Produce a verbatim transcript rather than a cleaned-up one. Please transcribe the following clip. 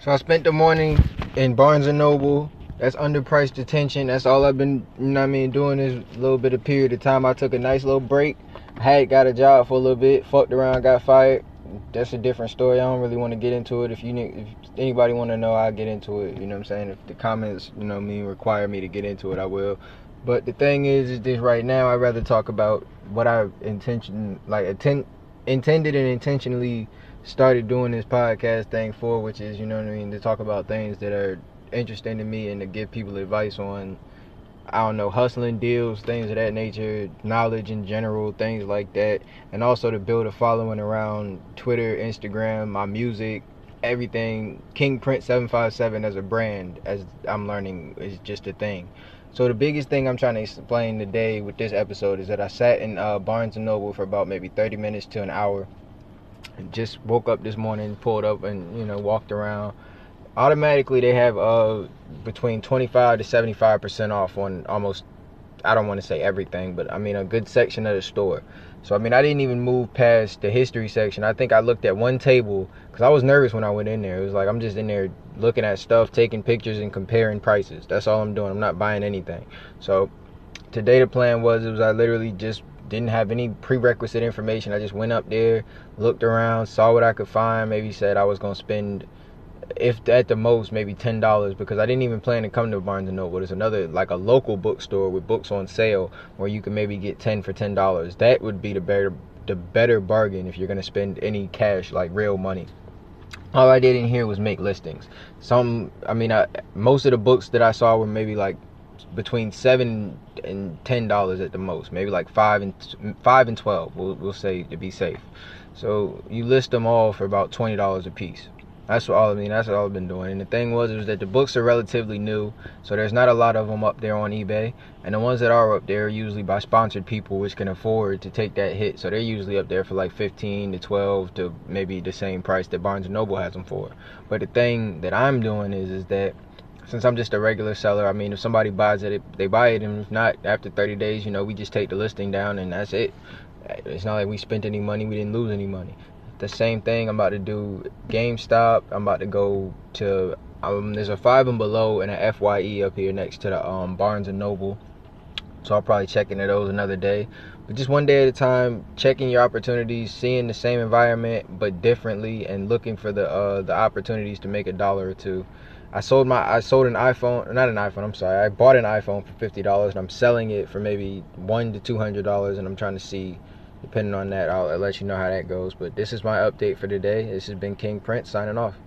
So I spent the morning in Barnes and Noble. That's underpriced detention. That's all I've been, you know what I mean, doing this little bit of period of time. I took a nice little break. I had got a job for a little bit, fucked around, got fired. That's a different story. I don't really want to get into it. If you if anybody want to know, I'll get into it. You know what I'm saying? If the comments, you know, me require me to get into it, I will. But the thing is, is this right now, I'd rather talk about what I intention, like attend, intended and intentionally started doing this podcast thing for, which is, you know what I mean, to talk about things that are interesting to me and to give people advice on, I don't know, hustling deals, things of that nature, knowledge in general, things like that, and also to build a following around Twitter, Instagram, my music, everything. King Prince seven five seven as a brand, as I'm learning, is just a thing. So the biggest thing I'm trying to explain today with this episode is that I sat in uh, Barnes and Noble for about maybe thirty minutes to an hour. And just woke up this morning, pulled up and, you know, walked around. Automatically they have uh between twenty-five to seventy-five percent off on almost, I don't want to say everything, but I mean a good section of the store. So I mean I didn't even move past the history section. I think I looked at one table because I was nervous when I went in there. It was like I'm just in there looking at stuff, taking pictures and comparing prices. That's all I'm doing. I'm not buying anything. So today the plan was, it was I literally just didn't have any prerequisite information. I just went up there, looked around, saw what I could find, maybe said I was going to spend, if at the most, maybe ten dollars, because I didn't even plan to come to Barnes and Noble. There's another, like a local bookstore with books on sale where you can maybe get ten for ten dollars. That would be the better the better bargain if you're going to spend any cash, like real money. All I did in here was make listings. Some, I mean, I, most of the books that I saw were maybe like between seven and ten dollars at the most, maybe like five and five and twelve. We'll we'll say, to be safe. So you list them all for about twenty dollars a piece. That's what all I mean. That's all I've been doing. And the thing was, was that the books are relatively new, so there's not a lot of them up there on eBay. And the ones that are up there are usually by sponsored people, which can afford to take that hit. So they're usually up there for like fifteen to twelve to maybe the same price that Barnes and Noble has them for. But the thing that I'm doing is, is that since I'm just a regular seller, I mean, if somebody buys it, they buy it, and if not, after thirty days, you know, we just take the listing down, and that's it. It's not like we spent any money, we didn't lose any money. The same thing I'm about to do GameStop. I'm about to go to, um, there's a Five and Below and an F Y E up here next to the um, Barnes and Noble. So I'll probably check into those another day. But just one day at a time, checking your opportunities, seeing the same environment but differently, and looking for the uh, the opportunities to make a dollar or two. I sold my I sold an iPhone, not an iPhone, I'm sorry. I bought an iPhone for fifty dollars, and I'm selling it for maybe one to two hundred dollars, and I'm trying to see, depending on that, I'll, I'll let you know how that goes. But this is my update for today. This has been King Prince signing off.